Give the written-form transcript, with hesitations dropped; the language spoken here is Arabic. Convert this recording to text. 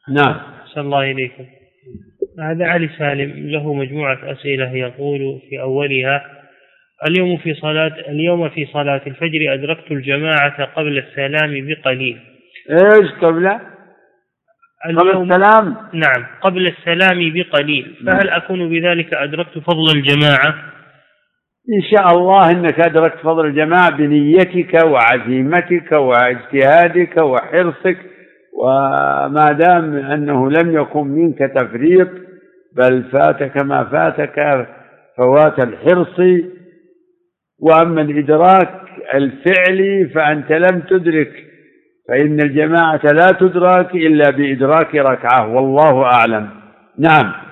نعم. أحسن الله إليكم. هذا علي سالم له مجموعة أسئلة، يقول في أولها: اليوم في صلاة الفجر أدركت الجماعة قبل السلام بقليل. إيش قبل السلام؟ نعم، قبل السلام بقليل، فهل أكون بذلك أدركت فضل الجماعة؟ إن شاء الله إنك أدركت فضل الجماعة بنيتك وعزيمتك واجتهادك وحرصك، وما دام أنه لم يكن منك تفريط بل فاتك ما فاتك فوات الحرص. وأما الإدراك الفعلي فأنت لم تدرك، فإن الجماعة لا تدرك إلا بإدراك ركعة، والله أعلم. نعم.